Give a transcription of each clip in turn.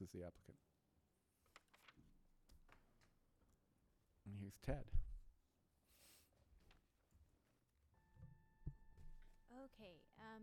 is the applicant. And here's Ted. Okay,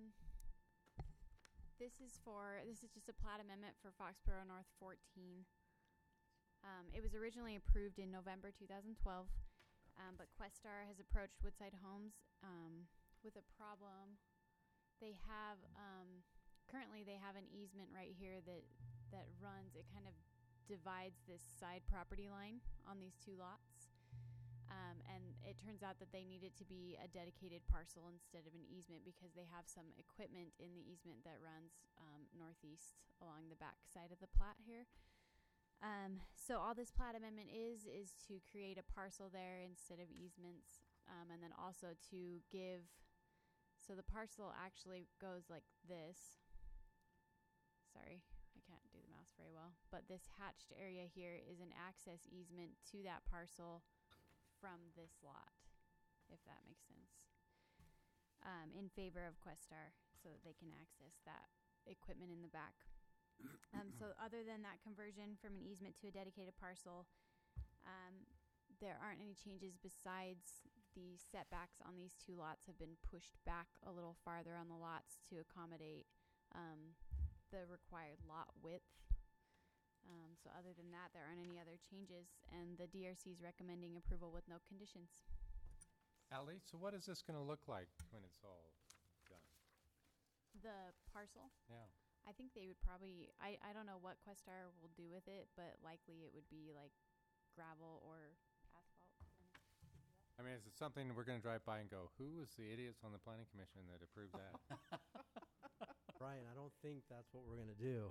this is just a plat amendment for Foxborough North 14. It was originally approved in November 2012, but Questar has approached Woodside Homes with a problem. They have currently they have an easement right here that runs. It kind of divides this side property line on these two lots. And it turns out that they need it to be a dedicated parcel instead of an easement because they have some equipment in the easement that runs northeast along the back side of the plat here. So all this plat amendment is to create a parcel there instead of easements, and then also to give. So the parcel actually goes like this. Sorry, I can't do the math very well. But this hatched area here is an access easement to that parcel from this lot, if that makes sense, in favor of Questar so that they can access that equipment in the back. So other than that conversion from an easement to a dedicated parcel, there aren't any changes besides the setbacks on these two lots have been pushed back a little farther on the lots to accommodate the required lot width. So other than that, there aren't any other changes, and the DRC is recommending approval with no conditions. Allie, so what is this going to look like when it's all done? The parcel? Yeah. I think they would probably, I don't know what Questar will do with it, but likely it would be like gravel or asphalt. I mean, is it something we're going to drive by and go, who was the idiots on the planning commission that approved that? Brian, I don't think that's what we're going to do.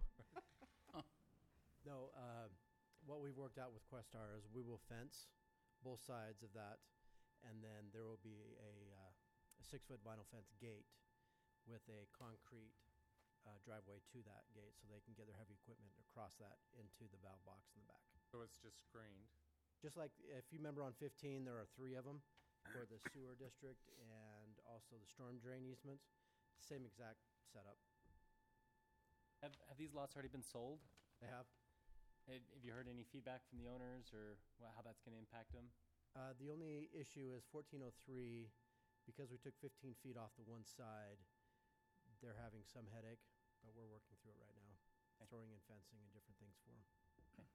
No, what we've worked out with Questar is we will fence both sides of that, and then there will be a 6-foot vinyl fence gate with a concrete driveway to that gate so they can get their heavy equipment across that into the valve box in the back. So it's just screened. Just like if you remember on 15, there are 3 of them for the sewer district and also the storm drain easements. Same exact setup. Have these lots already been sold? They have. Have you heard any feedback from the owners or how that's going to impact them? The only issue is 1403, because we took 15 feet off the one side, they're having some headache, but we're working through it right now, Okay. throwing in fencing and different things for them.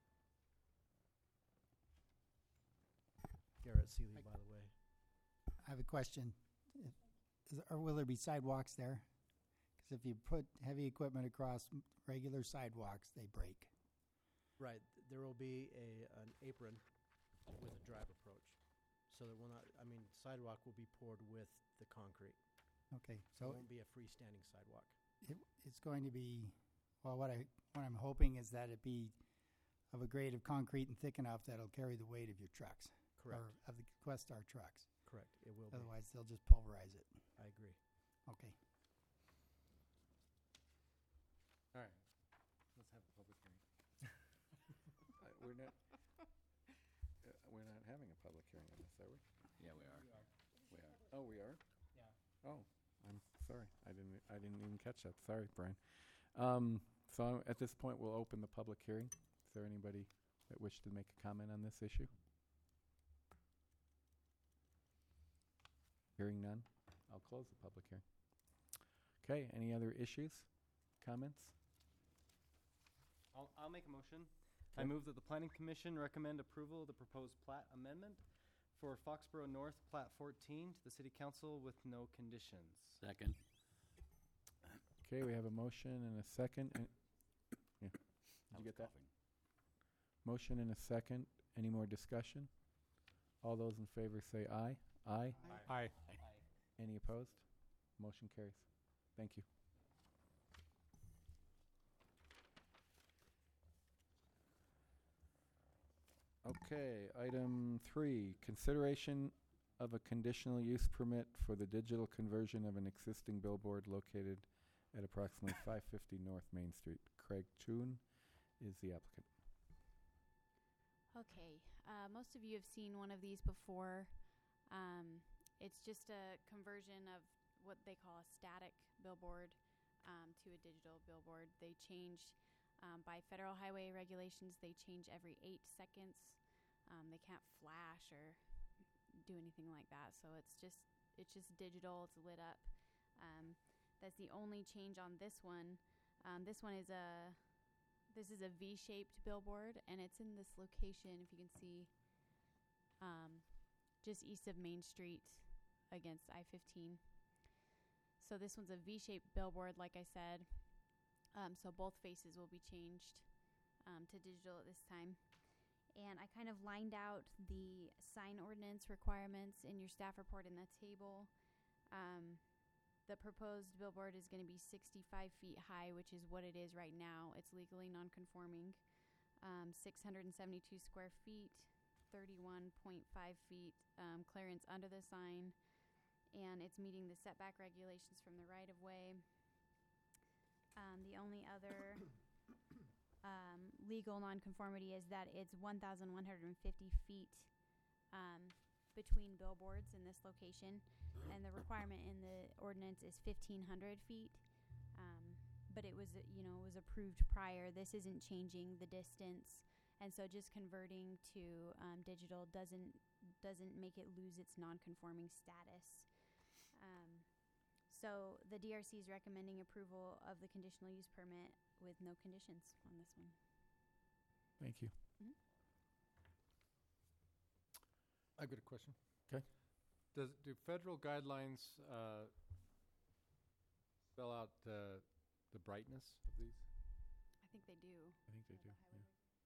Okay. Garrett Seeley, by the way. I have a question. Or will there be sidewalks there? Because if you put heavy equipment across regular sidewalks, they break. Right, there will be an apron with a drive approach. So there will not, sidewalk will be poured with the concrete. Okay, So it so won't be a freestanding sidewalk. it's going to be, well, what I'm hoping is that it be of a grade of concrete and thick enough that it'll carry the weight of your trucks. Correct. Or of the Questar trucks. Correct, it will be. Otherwise, they'll just pulverize it. I agree. Okay. All right. Let's have a public hearing. We're not having a public hearing on this, are we? Yeah, we are. We are. Oh, we are? Yeah. Oh, I'm sorry. I didn't even catch that. Sorry, Brian. So at this point, we'll open the public hearing. Is there anybody that wishes to make a comment on this issue? Hearing none, I'll close the public hearing. Okay, any other issues, comments? I'll make a motion. Okay. I move that the Planning Commission recommend approval of the proposed plat amendment for Foxborough North Plat 14 to the City Council with no conditions. Second. Okay, we have a motion and a second. Yeah. Did you get that? Motion and a second. Any more discussion? All those in favor say aye. Aye. Aye. Any opposed? Motion carries. Thank you. Okay, item 3, consideration of a conditional use permit for the digital conversion of an existing billboard located at approximately 550 North Main Street. Craig Toon is the applicant. Okay, most of you have seen one of these before. It's just a conversion of what they call a static billboard to a digital billboard. They changed By federal highway regulations, they change every 8 seconds. They can't flash or do anything like that. So it's just digital. It's lit up. That's the only change on this one. This one is a V-shaped billboard, and it's in this location, if you can see, just east of Main Street against I-15. So this one's a V-shaped billboard, like I said. So both faces will be changed to digital at this time. And I kind of lined out the sign ordinance requirements in your staff report in the table. The proposed billboard is going to be 65 feet high, which is what it is right now. It's legally non-conforming. 672 square feet, 31.5 feet clearance under the sign, and it's meeting the setback regulations from the right-of-way. The only other legal nonconformity is that it's 1,150 feet between billboards in this location, and the requirement in the ordinance is 1,500 feet. But it was, it was approved prior. This isn't changing the distance, and so just converting to digital doesn't make it lose its non-conforming status. So the DRC is recommending approval of the conditional use permit with no conditions on this one. Thank you. Mhm. I've got a question. 'Kay. Do federal guidelines spell out the brightness of these? I think they do. I think they do. Yeah.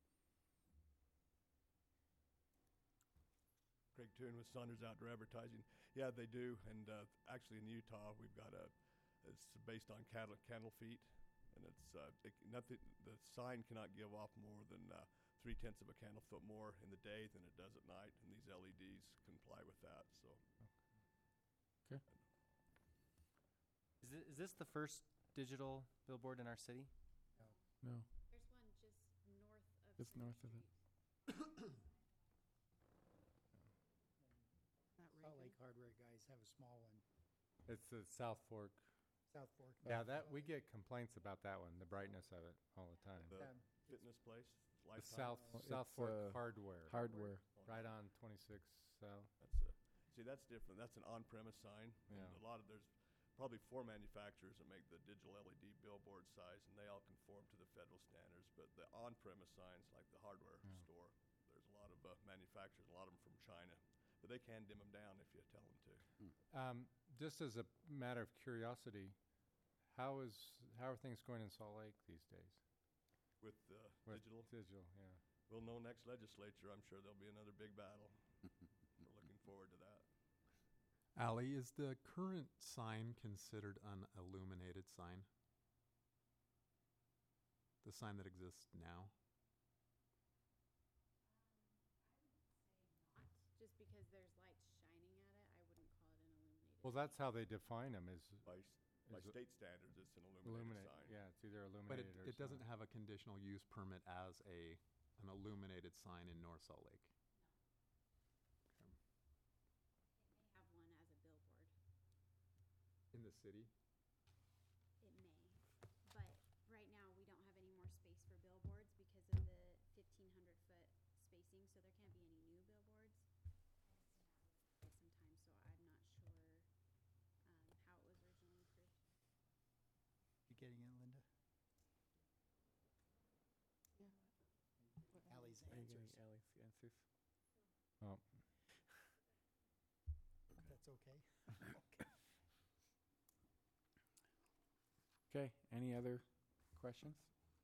Craig Toon with Saunders Outdoor Advertising. Yeah, they do. And actually, in Utah, we've got it's based on candle feet, and it's nothing. The sign cannot give off more than 0.3 of a candle foot more in the day than it does at night, and these LEDs comply with that. So, Is this the first digital billboard in our city? No, There's one just north of. just north of it. Salt Lake Hardware guys have a small one. It's the South Fork. South Fork. Yeah, we get complaints about that one, the brightness of it all the time. the fitness place, The Lifetime. South It's, Fork Hardware, Hardware. right on 26 South. That's different. That's an on-premise sign. Yeah. And there's probably 4 manufacturers that make the digital LED billboard size, and they all conform to the federal standards. But the on-premise signs, like the hardware store, there's a lot of manufacturers, a lot of them from China. But they can dim them down if you tell them to. Just as a matter of curiosity, how are things going in Salt Lake these days? With With digital, Digital, yeah. we'll know next legislature. I'm sure there'll be another big battle. We're looking forward to that. Allie, is the current sign considered an illuminated sign? The sign that exists now? Just because there's lights shining at it, I wouldn't call it an illuminated. Well, that's how they define them is By Is it- state standards, it's an illuminated sign. Yeah, it's either But illuminated or it doesn't not. have a conditional use permit as an illuminated sign in North Salt Lake. It may have one as a billboard. In the city? It may. But right now, we don't have any more space for billboards because of the 1,500-foot spacing, so there can't be any new billboards. Sometimes, so I'm not sure how it was originally approved. You getting it, Linda? Allie's Are you getting answers. Allie's answers? Oh, That's okay. Okay, any other questions?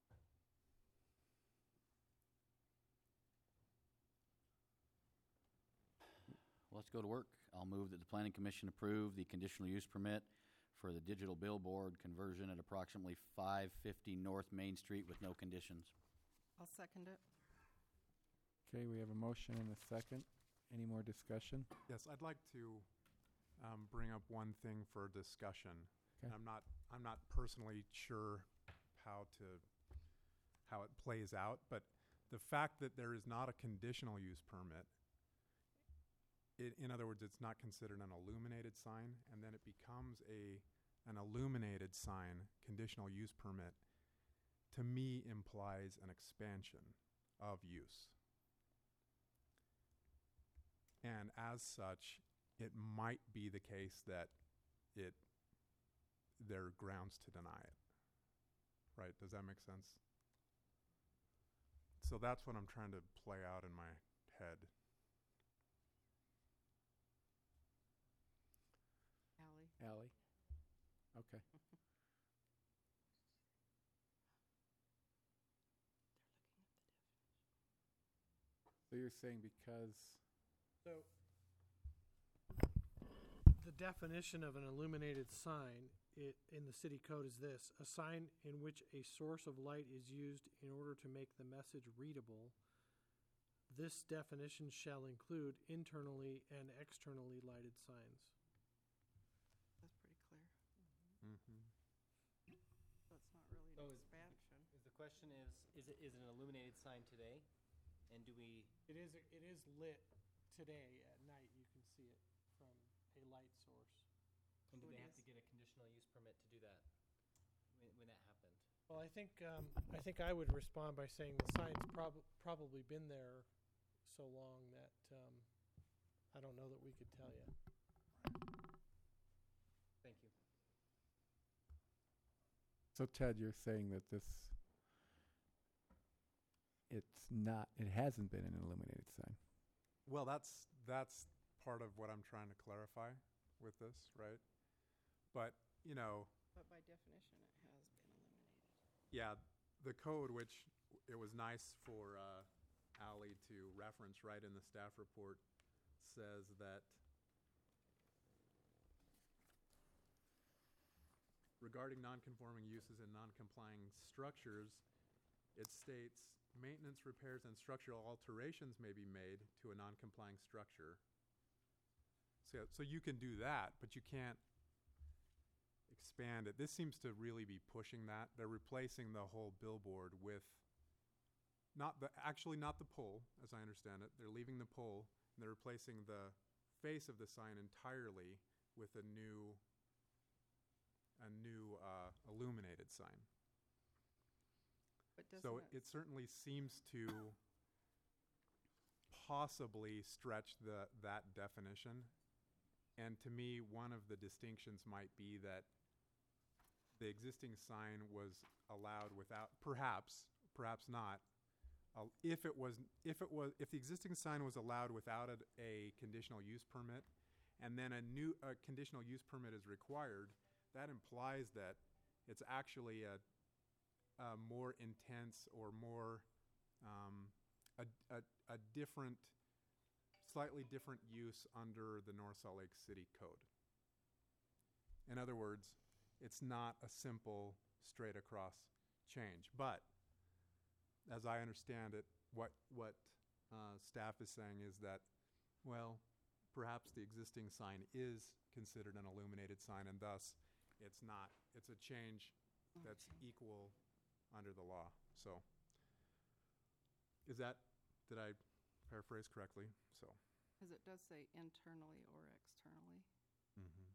Let's go to work. I'll move that the Planning Commission approve the conditional use permit for the digital billboard conversion at approximately 550 North Main Street with no conditions. I'll second it. Okay, we have a motion and a second. Any more discussion? Yes, I'd like to bring up one thing for discussion. Okay. I'm not personally sure how it plays out, but the fact that there is not a conditional use permit, in other words, it's not considered an illuminated sign, and then it becomes an illuminated sign, conditional use permit, to me implies an expansion of use. And as such, it might be the case that there are grounds to deny it. Right? Does that make sense? So that's what I'm trying to play out in my head. Ally? Okay. So you're saying because So, the definition of an illuminated sign in the city code is this: a sign in which a source of light is used in order to make the message readable. This definition shall include internally and externally lighted signs. That's pretty clear. Mm-hmm. That's not really So an is- expansion. The question is it an illuminated sign today? And do we, It is lit today at night. You can see it from a light source. and do So they it have to is. get a conditional use permit to do that? When that happened? Well, I think I would respond by saying the sign's probably been there so long that I don't know that we could tell you. Thank you. So Ted, you're saying that it hasn't been an illuminated sign. Well, that's part of what I'm trying to clarify with this, right? But, But by definition, it has been eliminated. yeah, the code, which it was nice for Ally to reference right in the staff report, says that regarding nonconforming uses and noncomplying structures, it states maintenance, repairs, and structural alterations may be made to a noncomplying structure. So you can do that, but you can't expand it. This seems to really be pushing that. They're replacing the whole billboard with not the pole, as I understand it. They're leaving the pole, and they're replacing the face of the sign entirely with a new illuminated sign. But So doesn't it certainly seems to possibly stretch that definition. And to me, one of the distinctions might be that the existing sign was allowed without, perhaps not. If the existing sign was allowed without a conditional use permit, and then a conditional use permit is required, that implies that it's actually a more intense or more a different, slightly different use under the North Salt Lake City Code. In other words, it's not a simple straight across change. But as I understand it, what staff is saying is that, well, perhaps the existing sign is considered an illuminated sign, and thus it's not. It's a change that's equal under the law. So did I paraphrase correctly? So. Because it does say internally or externally. Mm-hmm.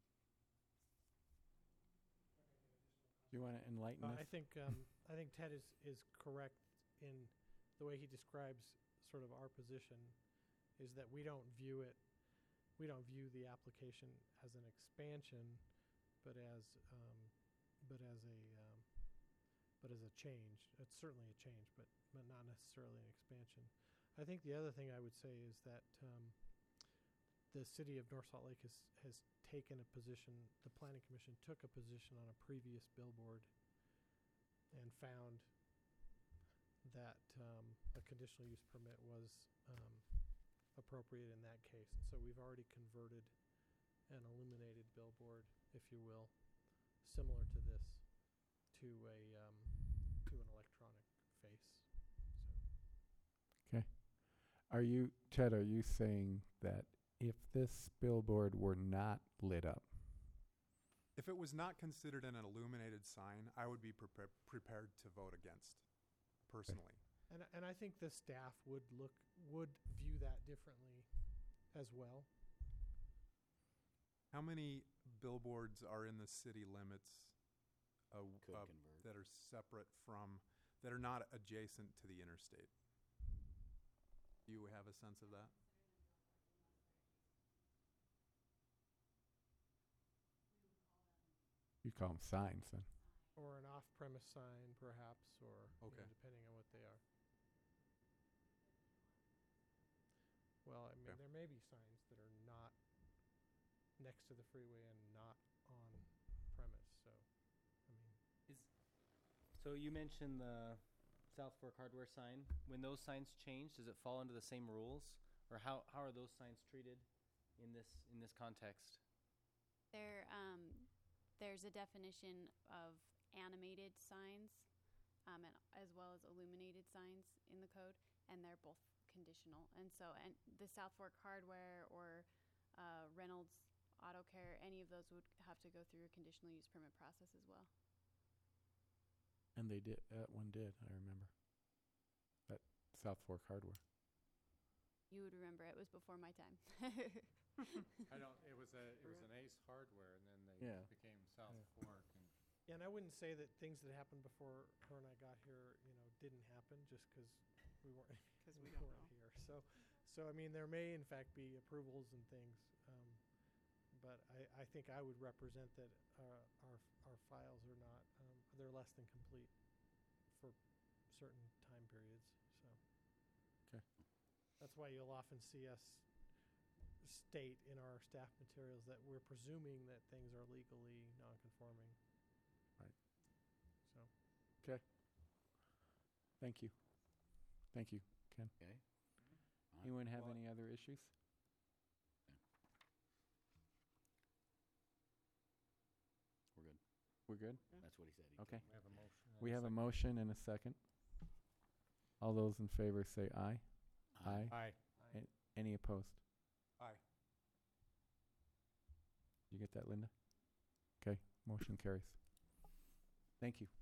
Do you want to enlighten us? I think Ted is correct in the way he describes sort of our position, is that we don't view the application as an expansion, but as a change. It's certainly a change, but not necessarily an expansion. I think the other thing I would say is that the city of North Salt Lake has taken a position, the Planning Commission took a position on a previous billboard and found that a conditional use permit was appropriate in that case. And so we've already converted an illuminated billboard, if you will, similar to this, to an electronic face. So. Okay. Ted, are you saying that if this billboard were not lit up, If it was not considered an illuminated sign, I would be prepared to vote against, personally. And I think the staff would view that differently as well. How many billboards are in the city limits Could convert. that are separate from that are not adjacent to the interstate. Do you have a sense of that? You call them signs then. Or an off-premise sign, perhaps, or Okay. depending on what they are. Well, I mean, Okay. there may be signs that are not next to the freeway and not on premise. So, I mean, So you mentioned the South Fork hardware sign. When those signs change, does it fall under the same rules, or how are those signs treated in this context? There's a definition of animated signs, and as well as illuminated signs in the code, and they're both conditional. And so, and the South Fork hardware or Reynolds Auto Care, any of those would have to go through a conditional use permit process as well. And they did, that one did, I remember. That South Fork hardware. You would remember it was before my time. I don't, it was an Ace Hardware, and then they Yeah. became South Fork, and yeah, and I wouldn't say that things that happened before her and I got here, didn't happen just because we weren't 'Cause we don't weren't know. here. So I mean, there may in fact be approvals and things, but I think I would represent that our files are not they're less than complete for certain time periods. So. Okay. That's why you'll often see us state in our staff materials that we're presuming that things are legally non-conforming. Right. So. Okay. Thank you. Thank you, Ken. Okay. All right. Anyone have Well, any other issues? We're good. We're good? That's what he said. Okay. we have a motion. and We have a second. motion and a second. All those in favor say aye. Aye. Aye. Any opposed? Aye. You get that, Linda? Okay, motion carries. Thank you.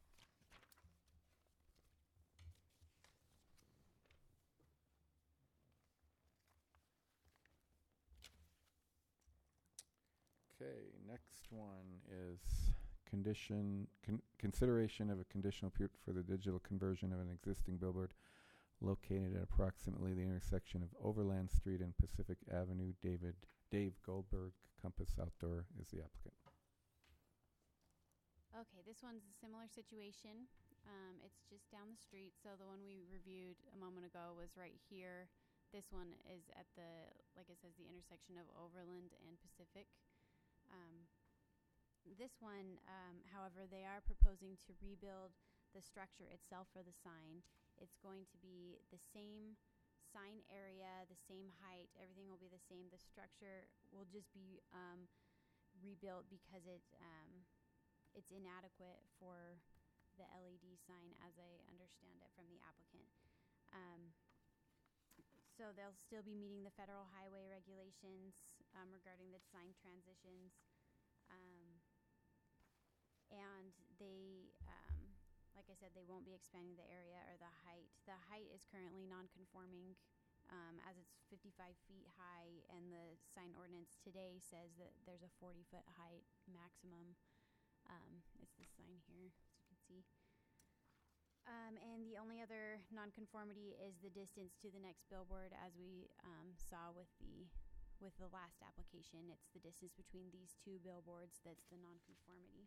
Okay, next one is consideration of a conditional for the digital conversion of an existing billboard located at approximately the intersection of Overland Street and Pacific Avenue. Dave Goldberg, Compass Outdoor, is the applicant. Okay, this one's a similar situation. It's just down the street. So the one we reviewed a moment ago was right here. This one is at the, like it says, the intersection of Overland and Pacific. This one, however, they are proposing to rebuild the structure itself for the sign. It's going to be the same sign area, the same height, everything will be the same. The structure will just be rebuilt because it's inadequate for the LED sign as I understand it from the applicant. So they'll still be meeting the federal highway regulations regarding the sign transitions. And they, like I said, they won't be expanding the area or the height. The height is currently non-conforming as it's 55 feet high, and the sign ordinance today says that there's a 40-foot height maximum. It's this sign here, as you can see. And the only other nonconformity is the distance to the next billboard, as we saw with the last application. It's the distance between these two billboards that's the nonconformity.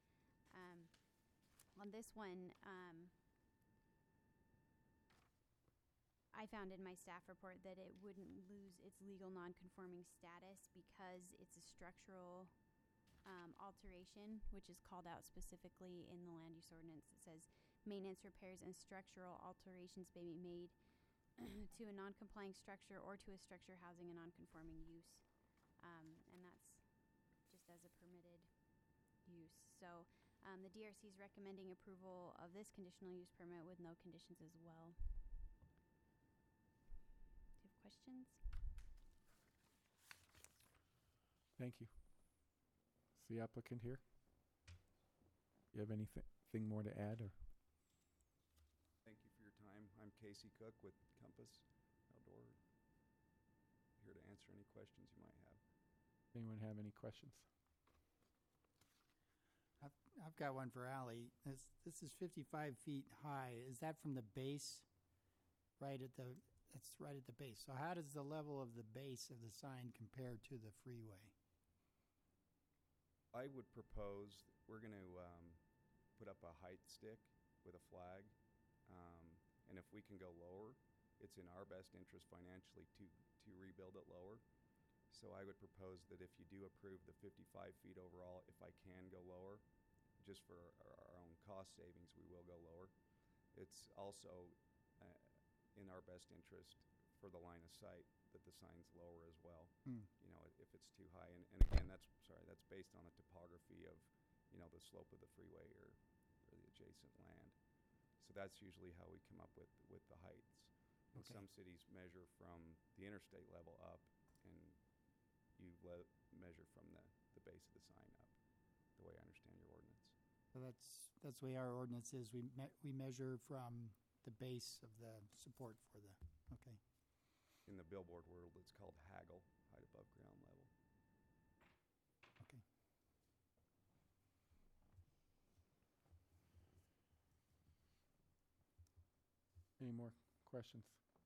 On this one, I found in my staff report that it wouldn't lose its legal nonconforming status because it's a structural alteration, which is called out specifically in the land use ordinance. It says maintenance, repairs, and structural alterations may be made to a non-complying structure or to a structure housing a non-conforming use. And that's just as a permitted use. So the DRC is recommending approval of this conditional use permit with no conditions as well. Do you have questions? Thank you. Is the applicant here? You have anything more to add, or? Thank you for your time. I'm Casey Cook with Compass Outdoor. Here to answer any questions you might have. Anyone have any questions? I've got one for Ally. This is 55 feet high. Is that from the base? It's right at the base. So how does the level of the base of the sign compare to the freeway? I would propose, we're going to put up a height stick with a flag. And if we can go lower, it's in our best interest financially to rebuild it lower. So I would propose that if you do approve the 55 feet overall, if I can go lower, just for our own cost savings, we will go lower. It's also in our best interest for the line of sight that the sign's lower as well. You know, if it's too high. And again, that's based on the topography of, you know, the slope of the freeway or the adjacent land. So that's usually how we come up with the heights. And Okay. some cities measure from the interstate level up, and you measure from the base of the sign up, the way I understand your ordinance. So that's the way our ordinance is. We measure from the base of the support for the, okay. In the billboard world, it's called haggle, height above ground level. Okay. Any more questions?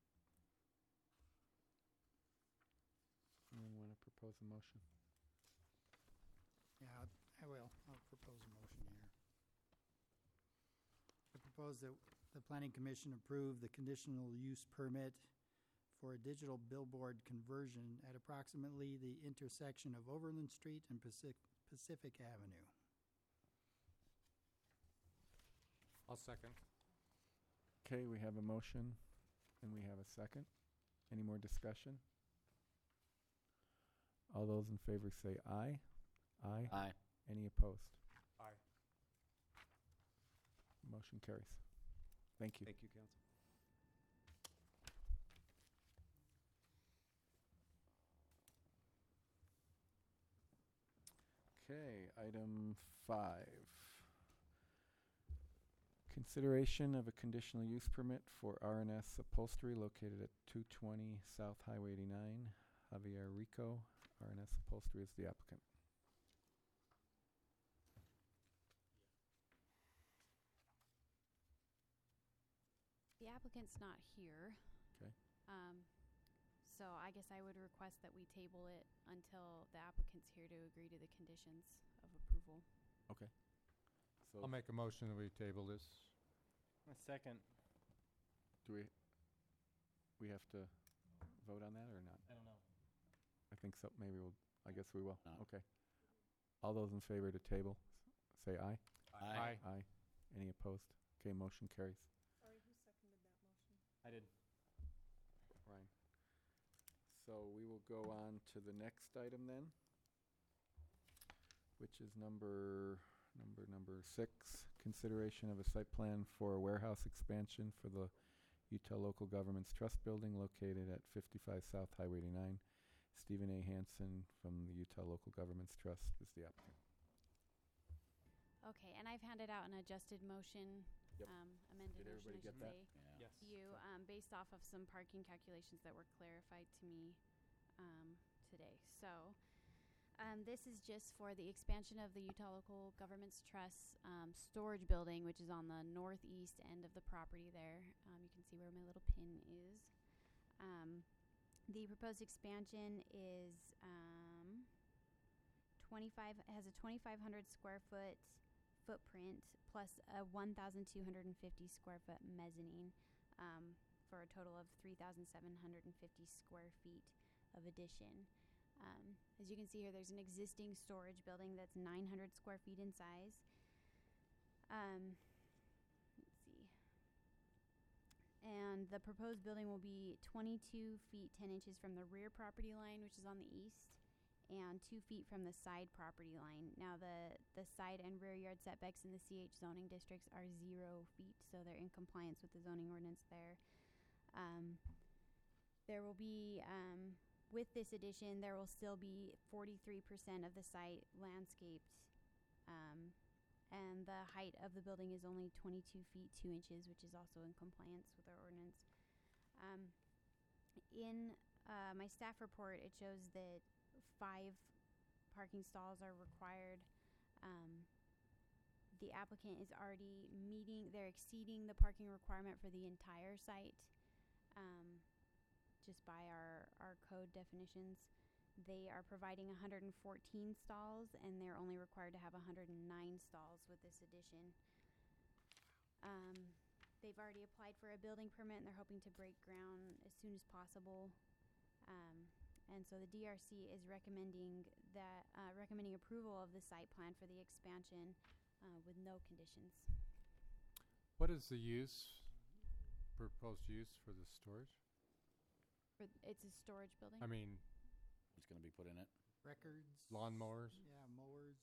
Anyone want to propose a motion? Yeah, I will. I'll propose a motion here. I propose that the Planning Commission approve the conditional use permit for a digital billboard conversion at approximately the intersection of Overland Street and Pacific Avenue. I'll second. Okay, we have a motion and we have a second. Any more discussion? All those in favor say aye. Aye. Aye. Any opposed? Aye. Motion carries. Thank you. Thank you, Council. Okay, item 5. Consideration of a conditional use permit for R&S Upholstery located at 220 South Highway 89. Javier Rico, R&S Upholstery is the applicant. The applicant's not here. Okay. So I guess I would request that we table it until the applicant's here to agree to the conditions of approval. Okay. So I'll make a motion that we table this. A second. do we have to vote on that or not? I don't know. I think so. Maybe I guess we will. No. Okay. All those in favor to table, say aye. Aye. Aye. Any opposed? Okay, motion carries. Sorry, who seconded that motion? I did. Ryan. So we will go on to the next item then, which is number 6, consideration of a site plan for a warehouse expansion for the Utah Local Governments Trust Building located at 55 South Highway 89. Stephen A. Hansen from the Utah Local Governments Trust is the applicant. Okay, and I've handed out an adjusted motion, Yep. amended Did motion, everybody I get should that? say, Yeah. Yes. to you, based off of some parking calculations that were clarified to me today. So this is just for the expansion of the Utah Local Governments Trust storage building, which is on the northeast end of the property there. You can see where my little pin is. The proposed expansion is has a 2,500 square foot footprint plus a 1,250 square foot mezzanine for a total of 3,750 square feet of addition. As you can see here, there's an existing storage building that's 900 square feet in size. Let's see. And the proposed building will be 22 feet 10 inches from the rear property line, which is on the east, and 2 feet from the side property line. Now, the side and rear yard setbacks in the CH zoning districts are 0 feet, so they're in compliance with the zoning ordinance there. There will be, with this addition, there will still be 43% of the site landscaped, and the height of the building is only 22 feet 2 inches, which is also in compliance with our ordinance. In my staff report, it shows that 5 parking stalls are required. the applicant is already they're exceeding the parking requirement for the entire site, just by our code definitions. They are providing 114 stalls, and they're only required to have 109 stalls with this addition. They've already applied for a building permit, and they're hoping to break ground as soon as possible. And so the DRC is recommending approval of the site plan for the expansion with no conditions. What is the proposed use for the storage? It's a storage building. I mean, It's going to be put in it. Records. lawnmowers? Yeah, mowers.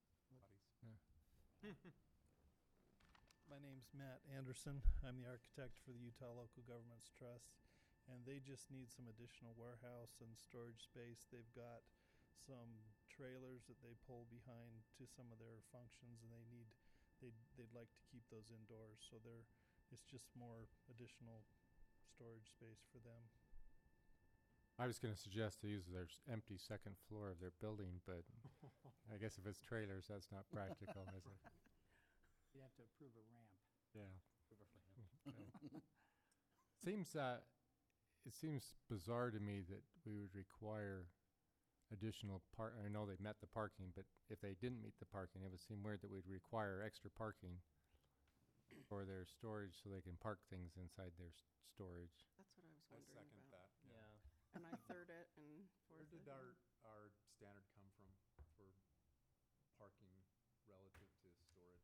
My name's Matt Anderson. I'm the architect for the Utah Local Governments Trust, and they just need some additional warehouse and storage space. They've got some trailers that they pull behind to some of their functions, and they'd like to keep those indoors. So it's just more additional storage space for them. I was going to suggest to use their empty second floor of their building, but I guess if it's trailers, that's not practical, is it? You have to approve a ramp. Yeah. It seems bizarre to me that we would require additional I know they met the parking, but if they didn't meet the parking, it would seem weird that we'd require extra parking for their storage so they can park things inside their storage. That's what I was I wondering second about. that. Yeah. And I third it and Where fourth did it. our standard come from for parking relative to storage?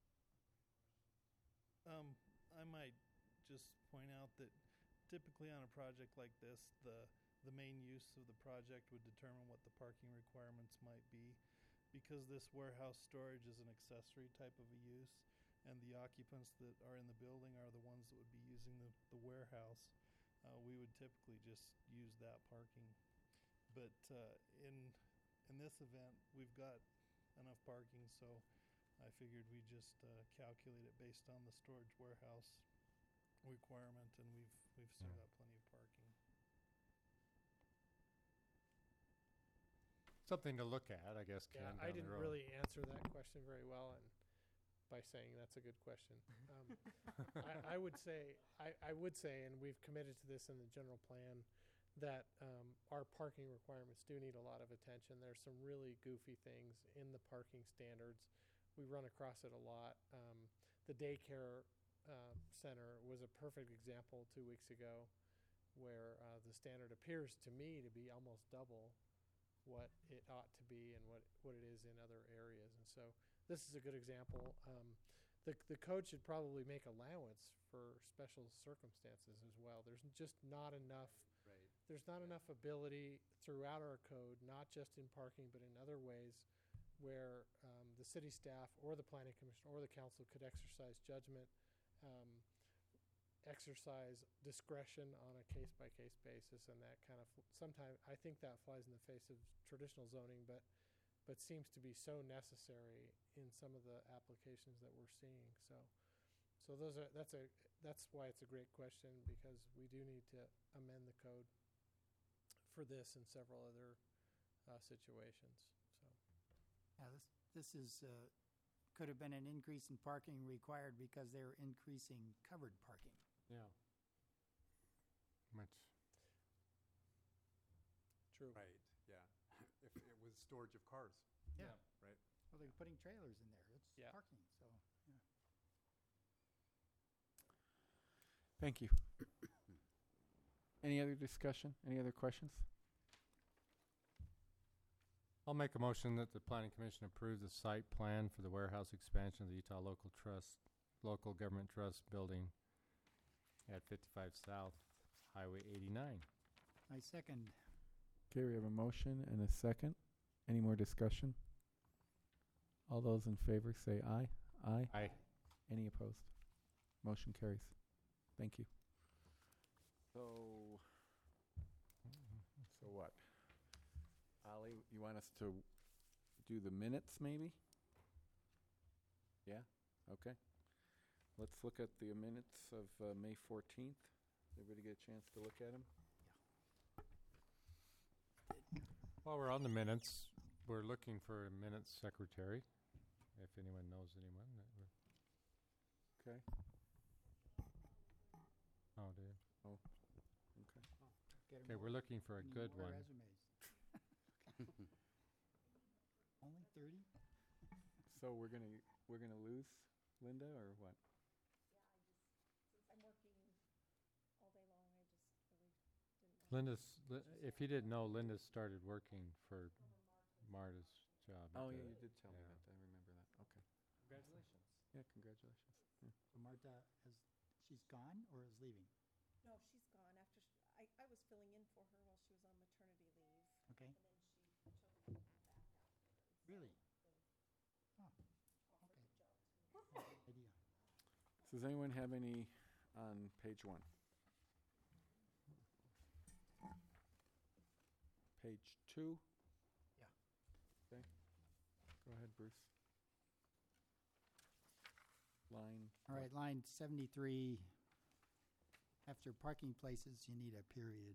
I might just point out that typically on a project like this, the main use of the project would determine what the parking requirements might be. Because this warehouse storage is an accessory type of a use, and the occupants that are in the building are the ones that would be using the warehouse, we would typically just use that parking. But in this event, we've got enough parking, so I figured we just calculate it based on the storage warehouse requirement, and we've still got plenty of parking. Something to look at, I guess, Ken, Yeah, down I the didn't road. really answer that question very well, and by saying that's a good question. I would say, and we've committed to this in the general plan, that our parking requirements do need a lot of attention. There's some really goofy things in the parking standards. We run across it a lot. The daycare center was a perfect example 2 weeks ago, where the standard appears to me to be almost double what it ought to be and what it is in other areas. And so this is a good example. The code should probably make allowance for special circumstances as well. There's just not enough. Right. There's not enough ability throughout our code, not just in parking, but in other ways, where the city staff or the planning commission or the council could exercise judgment, exercise discretion on a case-by-case basis, and that kind of sometimes I think that flies in the face of traditional zoning, but seems to be so necessary in some of the applications that we're seeing. So that's why it's a great question, because we do need to amend the code for this and several other situations. So. Yeah, this is, could have been an increase in parking required because they're increasing covered parking. Yeah. Much. True. Right, yeah. If it was storage of cars. Yeah. Right. Well, they're putting trailers in there. It's Yeah. parking, so, yeah. Thank you. Any other discussion? Any other questions? I'll make a motion that the planning commission approve the site plan for the warehouse expansion of the Utah Local Government Trust building at 55 South Highway 89. I second. Okay, we have a motion and a second. Any more discussion? All those in favor say aye. Aye. Aye. Any opposed? Motion carries. Thank you. So what? Ali, you want us to do the minutes maybe? Yeah? Okay. Let's look at the minutes of May 14th. Everybody get a chance to look at them? While we're on the minutes, we're looking for a minutes secretary. if anyone knows anyone that would. Okay. Oh, dude. Oh, okay. Get 'em Okay, more- we're looking for a need good more one. resumes. Only 30? So we're gonna lose Linda or what? If you didn't know, Linda started working for Marta's job. at Oh, the- yeah, you did tell me yeah. that. I remember that. Okay. Congratulations. Yeah, congratulations. Yeah. So Marta, she's gone or is leaving? No, she's gone after, I was filling in for her while she was on maternity leave. Okay. And then she took the back afterwards. Really? Oh, okay. Good idea. So does anyone have any on page 1? Page 2? Yeah. Okay. Go ahead, Bruce. Line. All right, line 73. After parking places, you need a period.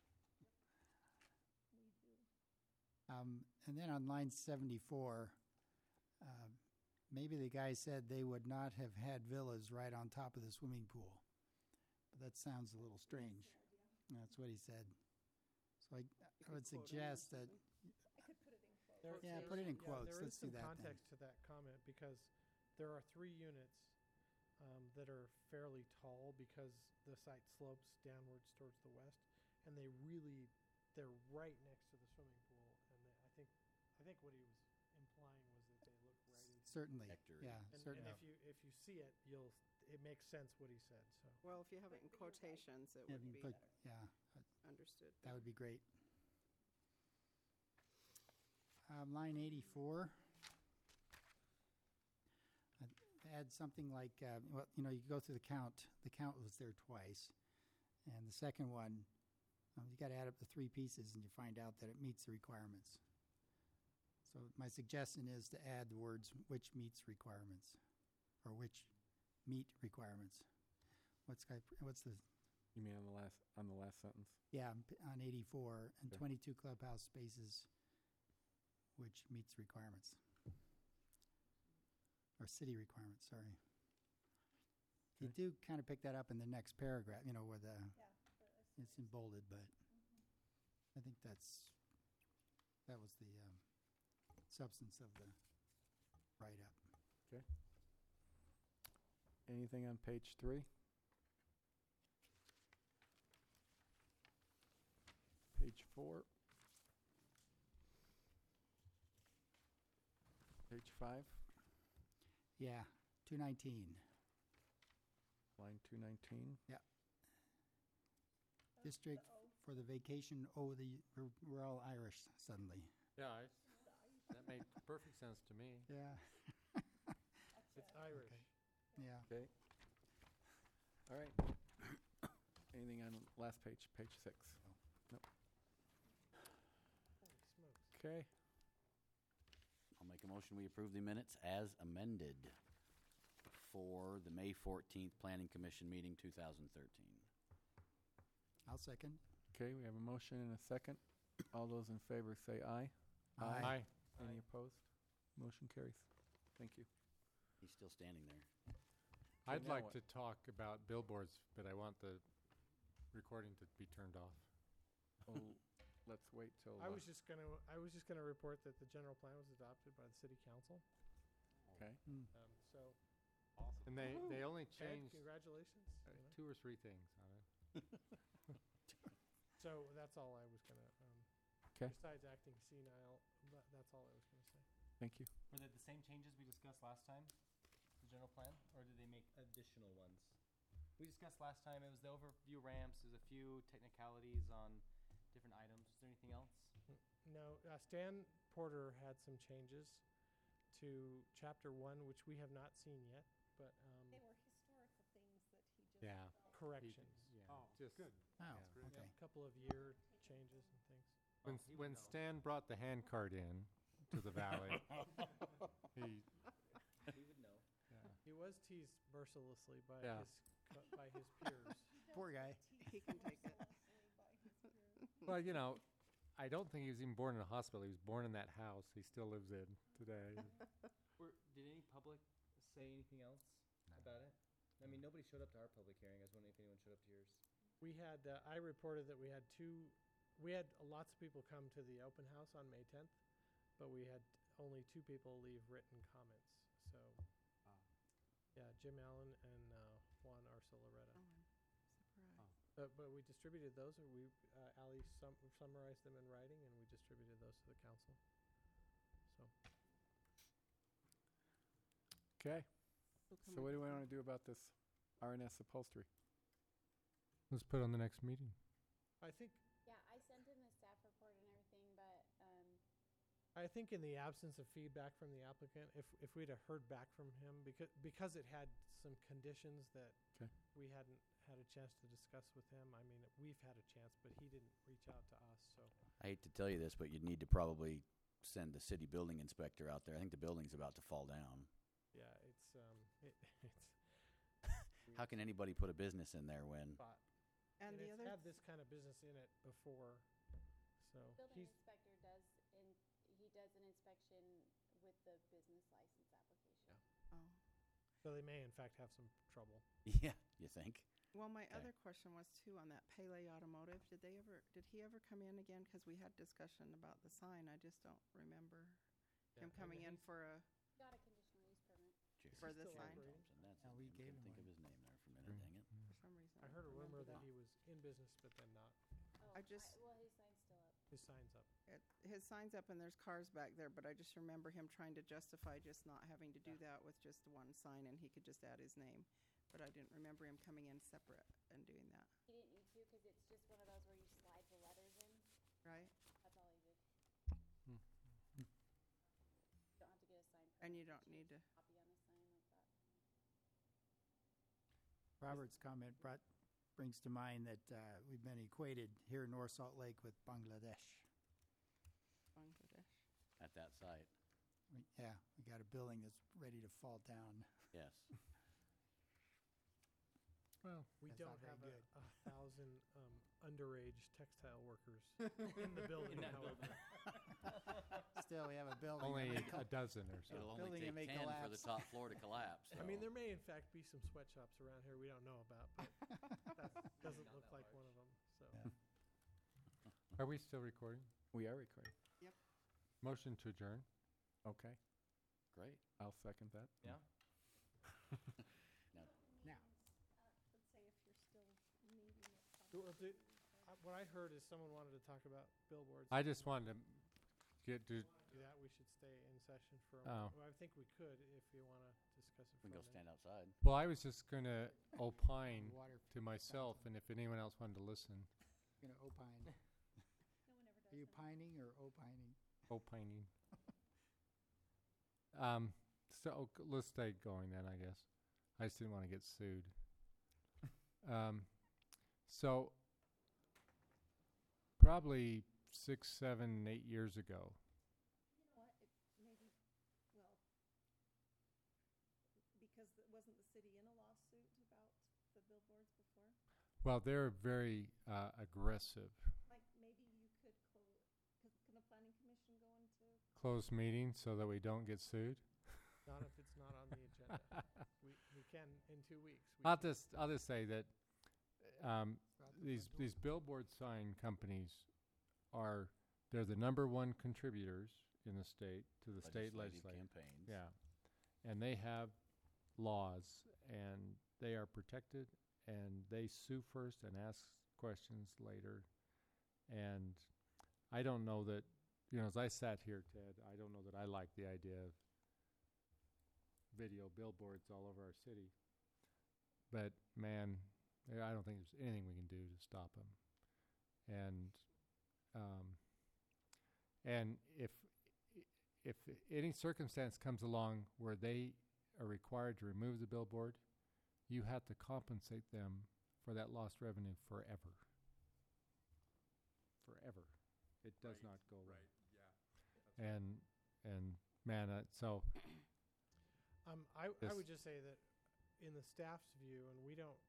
We do. And then on line 74, maybe the guy said they would not have had villas right on top of the swimming pool. But that sounds a little strange. That's what he said. So I would suggest that, I could put it in quotes. yeah, put it in quotes. There Let's is do some that then. context to that comment because there are 3 units that are fairly tall because the site slopes downwards towards the west, and they're right next to the swimming pool. And I think what he was implying was that they look right into. Certainly, Hector. yeah, And certainly. if you see it, it makes sense what he said. So Well, if you have it in quotations, it Yeah, would you be put- yeah, understood. that would be great. Line 84. Add something like, well, you go through the count. The count was there twice. And the second one, you got to add up the 3 pieces and you find out that it meets the requirements. So my suggestion is to add the words "which meets requirements," or "which meet requirements." What's the You mean on the last sentence? yeah, on 84, and Okay. 22 clubhouse spaces, which meets requirements. Or city requirements, sorry. You Okay. do kind of pick that up in the next paragraph, where it's in bolded, but I think that was the substance of the write-up. Okay. Anything on page 3? Page 4? Page 5? Yeah, 219. Line 219? District for the vacation, we're all Irish suddenly. Yeah, that made perfect sense to me. Yeah. it's Irish. Yeah. Okay. All right. Anything on last page, page 6? Nope. Holy smokes. Okay. I'll make a motion, we approve the minutes as amended for the May 14th Planning Commission meeting 2013. I'll second. Okay, we have a motion and a second. All those in favor say aye. Aye. Any opposed? Motion carries. Thank you. He's still standing there. I'd now like what? to talk about billboards, but I want the recording to be turned off. Oh, let's wait till. I was just gonna report that the general plan was adopted by the city council. Okay. So And they only Ed, changed congratulations. 2 or 3 things on it. So that's all I was gonna. 'Kay. Besides acting senile, that's all I was gonna say. Thank you. Were they the same changes we discussed last time, the general plan, or did they make additional ones? We discussed last time, it was the overview ramps, there's a few technicalities on different items. Is there anything else? No, Stan Porter had some changes to chapter 1, which we have not seen yet, but They were historical things that he just. Yeah. corrections. Oh, Just good. Oh, Yeah. okay. A couple of year changes and things. When, he would when know. Stan brought the hand cart in to the valley, he, We would know. He was teased mercilessly by Yeah. by his peers. Poor guy. He can take it. well, I don't think he was even born in a hospital. He was born in that house he still lives in today. Did any public say anything else about it? I mean, nobody showed up to our public hearing. I was wondering if anyone showed up to yours. We had, I reported that we had lots of people come to the open house on May 10th, but we had only 2 people leave written comments. So, yeah, Jim Allen and Juan Arce Loretta. But we distributed those, and Ally summarized them in writing, and we distributed those to the council. So. Okay. So what do we want to do about this RNS upholstery? Let's put it on the next meeting. I think, Yeah, I sent in the staff report and everything, but I think in the absence of feedback from the applicant, if we'd have heard back from him, because it had some conditions that Okay. we hadn't had a chance to discuss with him. I mean, we've had a chance, but he didn't reach out to us, so. I hate to tell you this, but you'd need to probably send the city building inspector out there. I think the building's about to fall down. Yeah, it's How can anybody put a business in there when? spot. And the it's other, had this kind of business in it before, so building he's, inspector does he does an inspection with the business license application. oh, so they may in fact have some trouble. Yeah, you think? well, my Okay. other question was too on that Pele Automotive. Did he ever come in again? Because we had discussion about the sign. I just don't remember Yeah, him coming in he's- for a, Got a conditional use permit. for the still sign. operating? Thompson, that's Yeah, his we name. gave Couldn't him think of one. his name there for a minute, dang it. For some reason. I heard a remember rumor that he was in business, but then not. Oh, I just- well, his sign's still up. His sign's up. His sign's up and there's cars back there, but I just remember him trying to justify just not having to do that with just one sign, and he could just add his name. But I didn't remember him coming in separate and doing that, He didn't need to because it's just one of those where you slide the letters in. right? That's all he did. Hmm. You don't have to get a sign. And permit, you don't just need to, copy on the sign like that. Robert's comment brings to mind that we've been equated here in North Salt Lake with Bangladesh. Bangladesh. At that site, Yeah, we got a building that's ready to fall down. yes. Well, We That's don't not very have good. 1,000 underage textile workers in the building, In that however. building. Still, we have a building. only that may a dozen or so. It'll only building take that may 10 for the collapse. top floor to collapse. I mean, so. there may in fact be some sweatshops around here we don't know about, but that doesn't Not look that like large. one of them, so. Yeah. Are we still recording? We are recording. Motion to adjourn? Okay. Great. I'll second that. Yeah. Now, Let's say if you're still needing it. What I heard is someone wanted to talk about billboards. I just wanted to get to, Do that, we should stay in session for a Oh. moment. Well, I think we could if you want to discuss it We can go further. stand outside. well, I was just going to opine water to myself, and if anyone else wanted to listen, going to opine. No one ever does Are you that. pining or opining? opining. So let's stay going then, I guess. I just didn't want to get sued. So probably 6, 7, 8 years ago, You know what, maybe, well, because wasn't the city in a lawsuit about the billboards before? well, they're very aggressive. Like, maybe you could can the planning commission go into? Closed meeting so that we don't get sued. Not if it's not on the agenda. We can in 2 weeks. I'll just say that these billboard sign companies they're the #1 contributors in the state to the state legislature. campaigns. Yeah, and they have laws, and they are protected, and they sue first and ask questions later. And I don't know that, as I sat here, Ted, I don't know that I like the idea of video billboards all over our city. But man, I don't think there's anything we can do to stop them. And if any circumstance comes along where they are required to remove the billboard, you have to compensate them for that lost revenue forever. Forever. It does Right, not go away. Right, yeah. And man, so I Yes. would just say that in the staff's view, and we don't,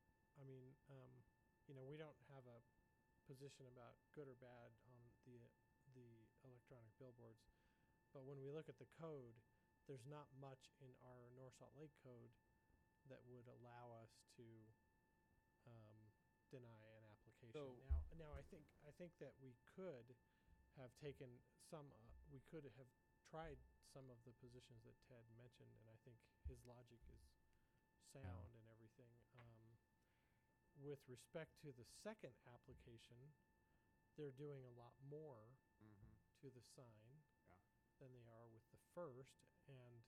we don't have a position about good or bad on the electronic billboards, but when we look at the code, there's not much in our North Salt Lake code that would allow us to deny an application. So- Now I think that we could have taken some, we could have tried some of the positions that Ted mentioned, and I think his logic is sound and everything. With respect to the second application, they're doing a lot more Mm-hmm. to the sign Yeah. than they are with the first, and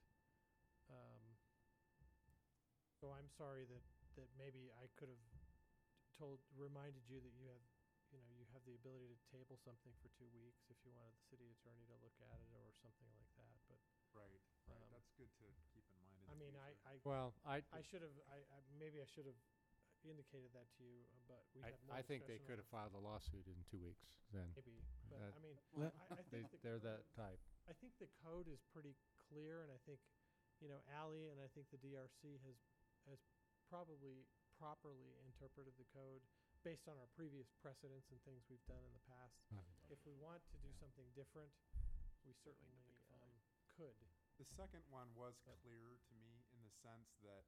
so I'm sorry that maybe I could have reminded you that you have the ability to table something for 2 weeks if you wanted the city attorney to look at it or something like that, but Right. Um, That's good to keep in mind in I the mean, future. Well, I should have, maybe I should have indicated that to you, but we had more I think they discussion could on have filed a lawsuit in 2 weeks then. Maybe, but That- I mean, Let- I think They're that type. I think the code is pretty clear, and I think, Ally and I think the DRC has probably properly interpreted the code based on our previous precedents and things we've done in the past. If we want to do something different, we certainly could. The second one was But- clear to me in the sense that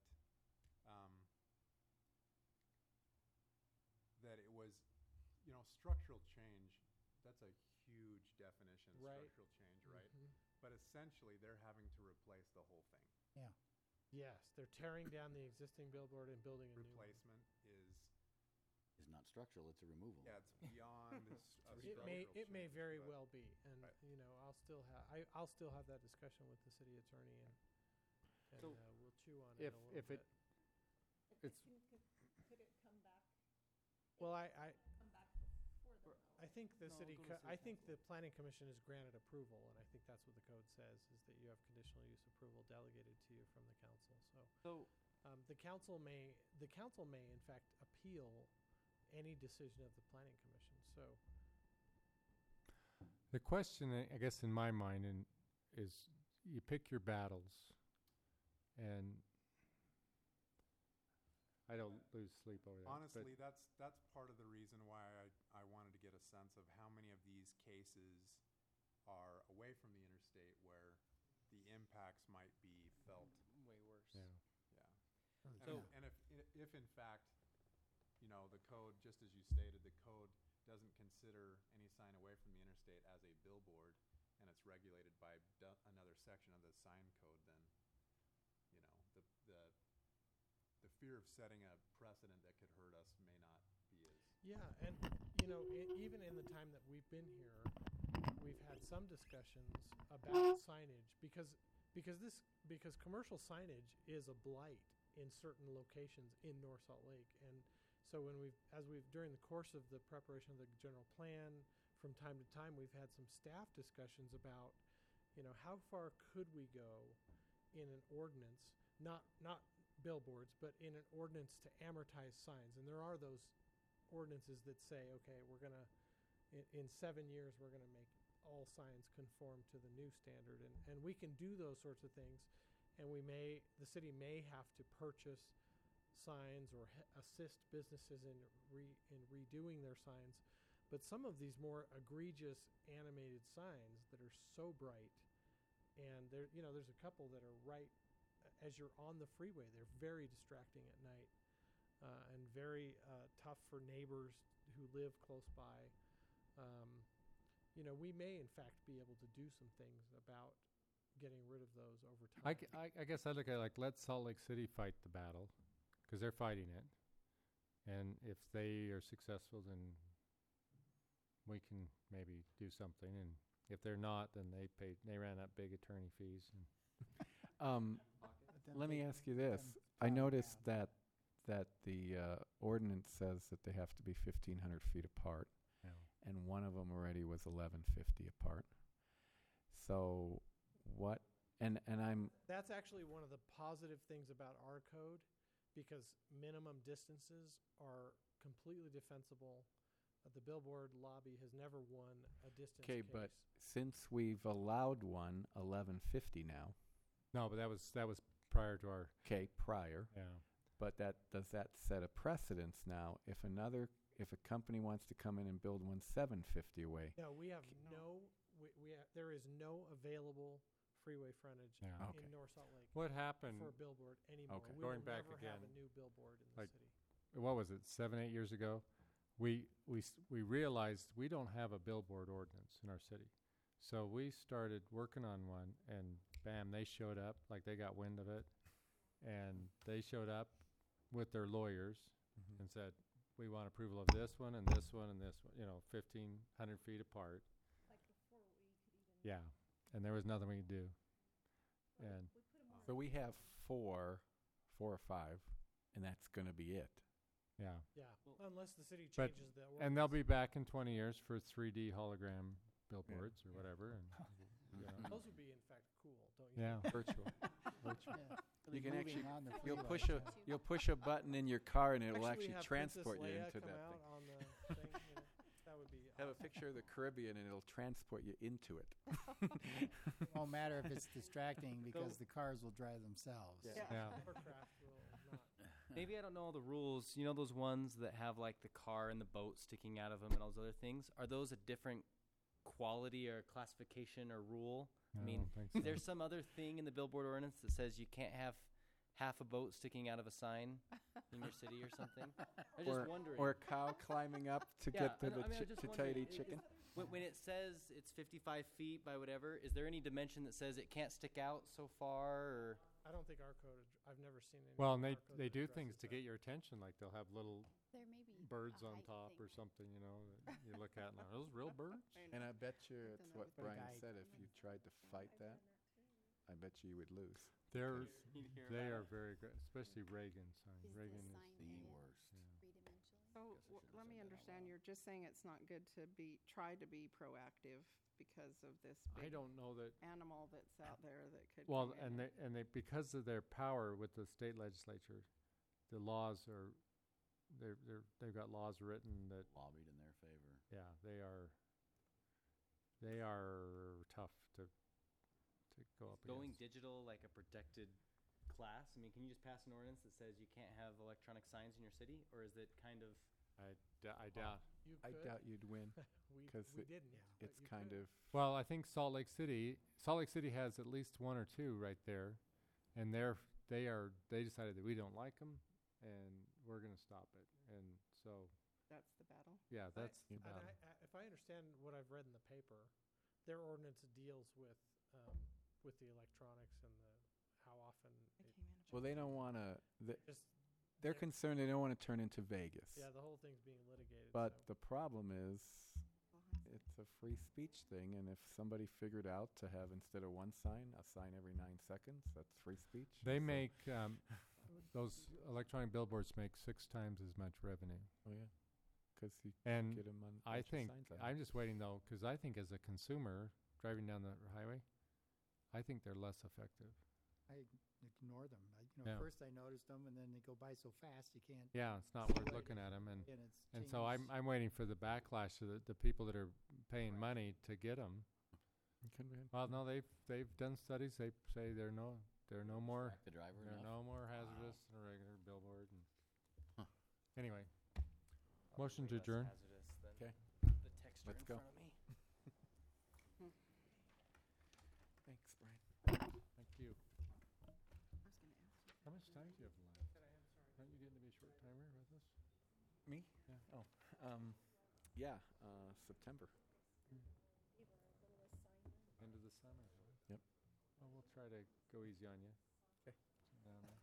that it was, structural change. That's a huge definition, Right. structural change, right? Mhm. But essentially, they're having to replace the whole thing. Yes, they're tearing down the existing billboard and building a new one. Replacement is, Is not structural, it's a removal. yeah, it's beyond a structural It may change, very but- well be, and Right. I'll still have that discussion with the city attorney, and So we'll chew on it a little If bit. it's, Could it come back, Well, I come back before the I think the No, city, go to city I think council. the planning commission has granted approval, and I think that's what the code says, is that you have conditional use approval delegated to you from the council, so. So, The council may in fact appeal any decision of the planning commission, so. the question, I guess, in my mind is you pick your battles, and I don't lose sleep over that. but- Honestly, that's part of the reason why I wanted to get a sense of how many of these cases are away from the interstate where the impacts might be felt. way worse. Yeah. Yeah. So- And if in fact, the code, just as you stated, the code doesn't consider any sign away from the interstate as a billboard, and it's regulated by another section of the sign code, then, the fear of setting a precedent that could hurt us may not be as. Yeah, and, even in the time that we've been here, we've had some discussions about signage, because commercial signage is a blight in certain locations in North Salt Lake. And so during the course of the preparation of the general plan, from time to time, we've had some staff discussions about, how far could we go in an ordinance, not billboards, but in an ordinance to amortize signs. And there are those ordinances that say, okay, we're going to, in 7 years, we're going to make all signs conform to the new standard. And we can do those sorts of things. And the city may have to purchase signs or assist businesses in redoing their signs. But some of these more egregious animated signs that are so bright, and there's a couple that are right as you're on the freeway. They're very distracting at night, and very tough for neighbors who live close by. We may in fact be able to do some things about getting rid of those over time. I guess I look at it like, let Salt Lake City fight the battle, because they're fighting it. And if they are successful, then we can maybe do something. And if they're not, then they ran up big attorney fees. Let me ask you this. I noticed that the ordinance says that they have to be 1,500 feet apart, and one of them already was 1,150 apart. So what? And That's actually one of the positive things about our code, because minimum distances are completely defensible. The billboard lobby has never won a distance okay, case. but since we've allowed one 1,150 now, No, but that was prior to our. okay, prior. Yeah. But does that set a precedence now? If a company wants to come in and build one 750 away, No, we have there is no available freeway frontage Yeah. Okay. in North Salt Lake What happened, for a billboard anymore. Okay. We Going will back never have a again, new billboard in the like, city. what was it, 7, 8 years ago? We realized we don't have a billboard ordinance in our city. So we started working on one, and bam, they showed up, like they got wind of it. And they showed up with their lawyers Mhm. and said, we want approval of this one and this one and this one, 1,500 feet apart. Yeah, and there was nothing we could do. And So we have four or five, and that's going to be it. yeah, Yeah, unless the city But- changes the ordinance. and they'll be back in 20 years for 3D hologram billboards or whatever. And Those would be in fact cool, don't you yeah, think? virtual. Yeah. You can actually, on the you'll freeway. push a button in your car, and it will Actually actually have Princess transport you Leia into come that out thing. on the thing, that would be Have a awesome. picture of the Caribbean, and it'll transport you into it. It won't matter if it's distracting because the cars will drive themselves. Yeah. Hovercraft will not. Maybe I don't know all the rules. You know those ones that have like the car and the boat sticking out of them and all those other things? Are those a different quality or classification or rule? I mean, don't think so. there's some other thing in the billboard ordinance that says you can't have half a boat sticking out of a sign in your city or something. I'm just wondering. Or a cow climbing up to Yeah, get to I know- the I mean, I'm just to tell you to wondering, eat chicken. When it says it's 55 feet by whatever, is there any dimension that says it can't stick out so far? Or I don't think our code, I've never seen any. Well, of and our code they that do addresses things to that. get your attention, like they'll have little There may be birds a on height top thing. or something, that you look at and are those real birds? And I bet you I've it's done that what with Brian guide. said. If you tried to fight that, I bet you would lose. There's, You hear they about are very good, especially Reagan sign. Is Reagan the is sign the area worst. three-dimensional? So let me understand, you're just saying it's not good to try to be proactive because of this I big don't know that. animal that's out there that could. Well, come in and they because of their power with the state legislature, the laws are, they've got laws written that Lobbied in their favor. yeah they are tough to go up going against. digital like a protected class? I mean, can you just pass an ordinance that says you can't have electronic signs in your city? Or is it kind of... I doubt. You I could. doubt you'd win. We 'cause didn't. but It's you kind could. of Well, I think Salt Lake City has at least one or two right there, and they decided that we don't like them, and we're going to stop it. And so, That's the battle. yeah, I- that's the and battle. if I understand what I've read in the paper, their ordinance deals with the electronics and how often I it came in. well. They don't want to. just They're Yeah. concerned they don't want to turn into Vegas. yeah, the whole thing's being litigated. But so. the problem is, it's a free speech thing, and if somebody figured out to have instead of one sign, a sign every 9 seconds, that's free speech. They So- make those electronic billboards make 6 times as much revenue. Oh yeah, because you And get them on. I bunch of think signs on I'm just waiting though, because I think as a consumer driving down the highway, I think they're less effective. I ignore them. Yeah. First I noticed them, and then they go by so fast you can't. Yeah, it's not worth looking at them, and it's so I'm waiting for the backlash of the people that are paying money to get them. Can we- Well, no, they've done studies. They say they're no more The driver they're enough? no more hazardous than a regular billboard. And Huh. Anyway, probably motion to less adjourn. hazardous than 'Kay. the texture Let's in go. front of me. Thanks, Brian. Thank you. I was going to ask you. How much time do you have left? Aren't you getting to be a short timer with us? Me? Yeah. Oh, yeah. September. End of the summer. Yep. Well, we'll try to go easy on you. 'Kay. Down there.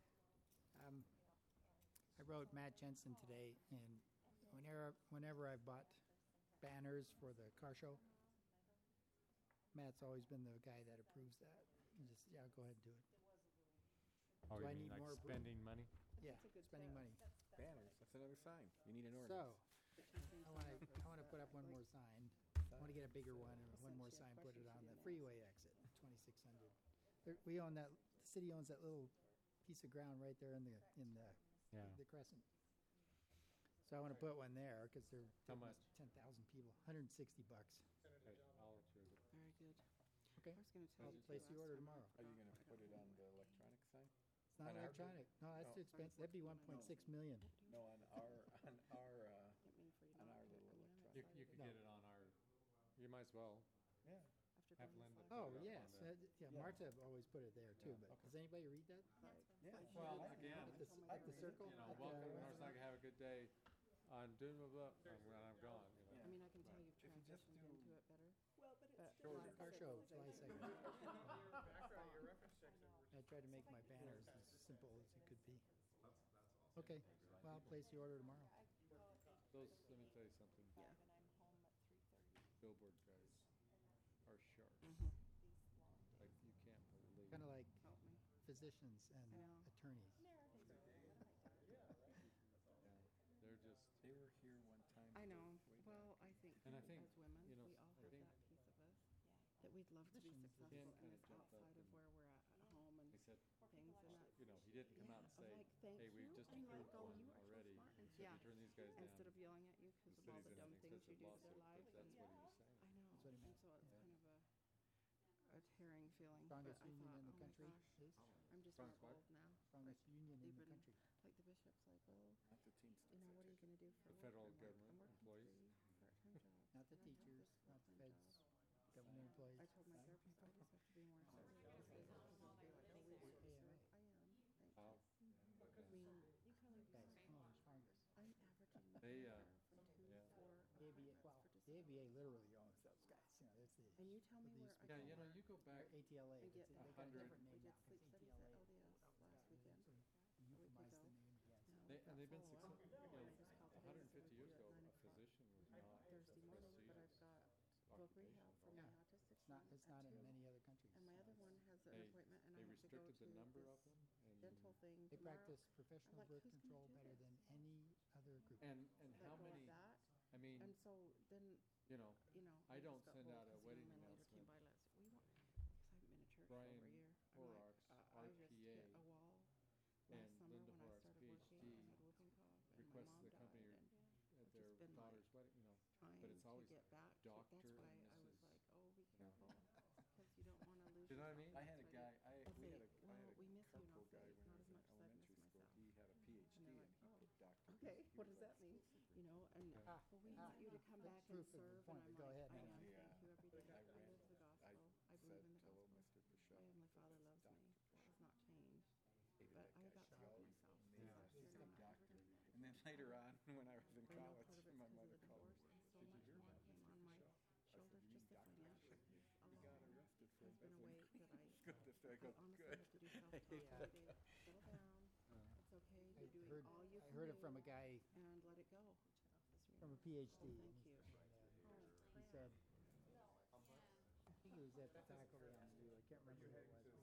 I wrote Matt Jensen today, and whenever I've bought banners for the car show, Matt's always been the guy that approves that. And just, yeah, go ahead and do it. Oh, Do you I mean need like more appro- spending money? Yeah, spending money. Banners. That's another sign. You need an So, ordinance. I want to put up one more sign. I want to get a bigger one, and one more sign, put it on the freeway exit, 2600. We own that, the city owns that little piece of ground right there in the Yeah. the crescent. So I want to put one there, because they're How much? 10,000 people, $160. Okay, I'll let you. Very good. Okay. I was going to tell I'll you. place too the last order time. tomorrow. Are you going to put it on the electronic sign? It's not On our bid? electronic. No, that's Oh. too expensive. That'd be 1.6 million. No, on our Didn't mean for you on not our to little put them in. You electronic. could No. get it on our. You might as well. Yeah. after Have Dennis Linda left. put Oh, it up yes, on the- yeah, Marta always put it there too, Yeah, but okay. does anybody read that? Yeah. Well, again, At the, at the circle? you know, At the- welcome to North Saga, have a good day. On doing blah, blah, when I'm gone, you know. I mean, I can tell you've If you just transitioned do- into it better. Well, but But Sure. like Car show, July 2nd. Your reference checks are I tried to make my banners as simple as it could be. Okay, well, I'll place the order tomorrow. Those, let me tell you something, Yeah. billboard guys are sharp. Mhm. Like, you can't believe. Kind of like Help me. physicians and I know. attorneys. They're just, They were here one time. I know. way Well, back. I think, And I think, as women, you know, we all I have think- that piece of us that we'd love to be Physicians, successful Ken in kinda this jumped up outside of and- where we're at home and they said, things and that. you know, he didn't come out and Yeah, say, I'm like, thank hey, we've you. just I'm like, approved oh, one you are so already. smart. And So if yeah. you turn these guys down, Instead of yelling at you because the of all city's the gonna dumb think things that's you a do to their lawsuit, lives. but that's And what he was saying. I know. That's what he And meant. so it's Yeah. kind of a tearing feeling. Strongest but I union thought, in the oh my country gosh, is I'm just Strongest more what? bold now. strongest union in the even- country. Like the bishop's like, oh, Not the Teamsters. you know, I what are you took going to do for The work? federal I'm like, government I'm working employees? 3 part-time jobs. Not the and I have teachers, this not the full-time feds, job. government employees. I told my therapist I just have to be more assertive because they have to just be like, oh, we want to serve. I am. Thank Wow. you. I mean, Guys, come on, strongest. I'm averaging They, anywhere from 2 yeah. to 4 The ABA, hours well, for just the ABA literally owns those guys, you know, that's the. And you tell me with where these I Yeah, can you know, work. you go back, Or ATLA, I get they like got a 100 different we name did now. sleep It's studies ATLA. at LDS last weekend. Euphemize ago. the name, yes. Now they, we've and got they've been follow-up. successful, you know, I just called today and 150 said years we'll ago, do it a at 9 o'clock physician was not Thursday a morning, but I've prestigious got book occupation. rehab for Yeah. my autistic It's not, son it's at not in 2. many other countries. And my other one has an They- appointment, and They I have to go restricted to the number of this them, and, dental thing They tomorrow. practice professional like, birth who's gonna control do better this? than any other group. and Let how go of many, that. I mean, And so then, you know, you know, I just don't got send bold out a 'cause, wedding my leader came announcement. by last. We want because I haven't been to church for Brian over a year. I'm Horrocks, like, I just RPA, hit a wall and last summer Linda when I Horrocks, started working. PhD, I had whooping cough, and my requested mom the company died. And at I've their just been, like, daughter's wedding, you know, trying but it's always to get back. to- Dr. That's why and I was Mrs. like, oh, be careful, because you don't want to lose. You know what I your mean? job. I had a That's why guy, I'll we say, had a well, we miss you in carpool all guy faith, when I not was as in much as I've elementary missed school. myself. He had a PhD And they're and like, he oh, put doctor. okay, he what was does that like mean? school secret. You know, and Ah, well, we ah, want you to come that's back and proof of the serve, and point, I'm but go like, ahead. I am. And, Thank you every day. I I ran- live the gospel. I said, believe in the hello, gospel. Mr. Bishop. My heavenly Father It's loves Dr. me. Bishop. That has not changed. Hated But that I guy about to so help much. myself Yeah. since last He's year, a and I'm not doctor. ever gonna- And then later on, when I was in I know college, part of it's my because mother of the called me. divorce, and so Did you much hear more about came Mr. on my Bishop? I said, shoulders, "You just the mean Dr. financial Bishop? piece He got alone arrested for has been a embezzling." weight that I Good. I I go, honestly good. have to do self-talk every day. Settle down. It's okay. I You're doing heard, all you I can heard do, it from a guy, and let it go. from a PhD. Oh, and thank he- you. and, he said, I think he was at the faculty on the, I can't remember who it was, but